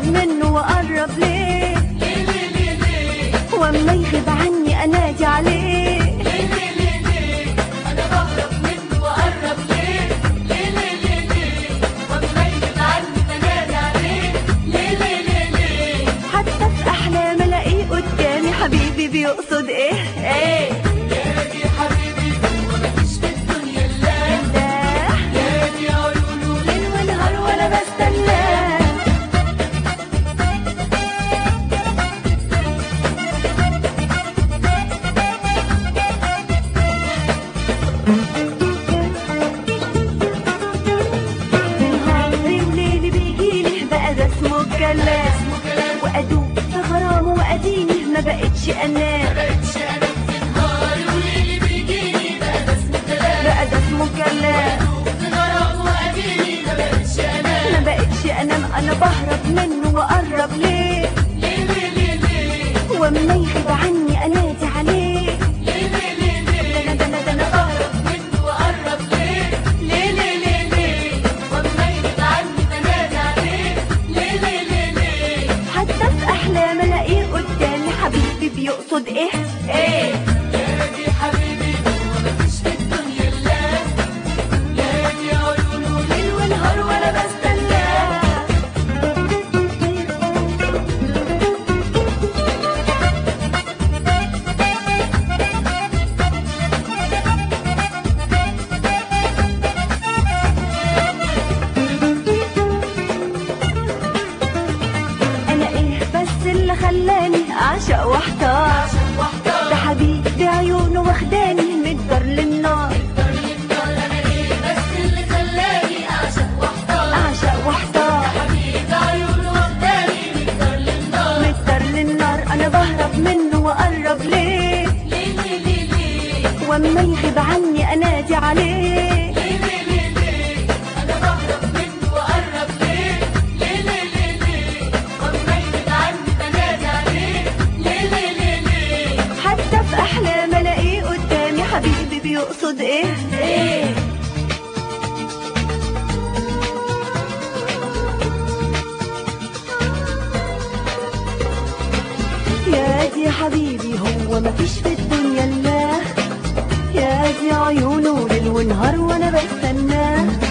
بهرب منه واقرب ليه، ليه ليه ليه ليه، واما يغيب عني انادي عليه. ليه ليه ليه ليه، انا بهرب منه واقرب ليه، ليه ليه ليه ليه، واما يغيب عني بنادي عليه، ليه ليه ليه ليه. حتى في احلام الاقيه قدامي حبيبي بيقصد ايه ايه. يا دي حبيبي هو مفيش في الدنيا الا ده يا دي عيونه ليل ونهار وانا بستناه. نهار الليل بيجيلي بقى ده اسمه الكلام، وادوب في غرامه واديني ما بقتش انام. مبقتش انا في نهاري وليلي بيجيني بقى ده اسمه كلام، بقى ده اسمه كلام، في غرام واديني مبقتش انا، ما بقتش انام. انا بهرب منه واقرب ليه، ليه ليه ليه ليه، واما يغيب عني انادي عليه. ليه ليه ليه ليه، ده انا بهرب منه واقرب ليه، ليه ليه ليه ليه، واما يغيب عني بنادي عليه، ليه ليه ليه ليه. حتى في احلام الاقيه قدامي حبيبي بيقصد ايه ايه. يا دي حبيبي هو مفيش في الدنيا الا يا دي عيونه ليل ونهار وانا بستناه. انا ايه بس اللي خلاني اعشق واحتار، عشان واحدة ده حبيبي عيونه واخداني من الدار للنار. اكتر للنار، انا ايه بس اللي خلاني اعشق واحدة، اعشق واحتار حبيبي عيونه واخداني من الدار للنار، من الدار للنار. انا بهرب منه واقرب ليه، ليه ليه ليه ليه، واما يغيب عني انادي عليه. ليه ليه ليه ليه، انا بهرب منه واقرب ليه، ليه ليه ليه ليه، واما يغيب عني بنادي عليه، ليه ليه ليه ليه. حتى في احلام الاقيه قدامي حبيبي بيقصد ايه ايه. يا دي حبيبي هو مفيش في الدنيا الا يا دي عيونه ليل ونهار وانا بستناه.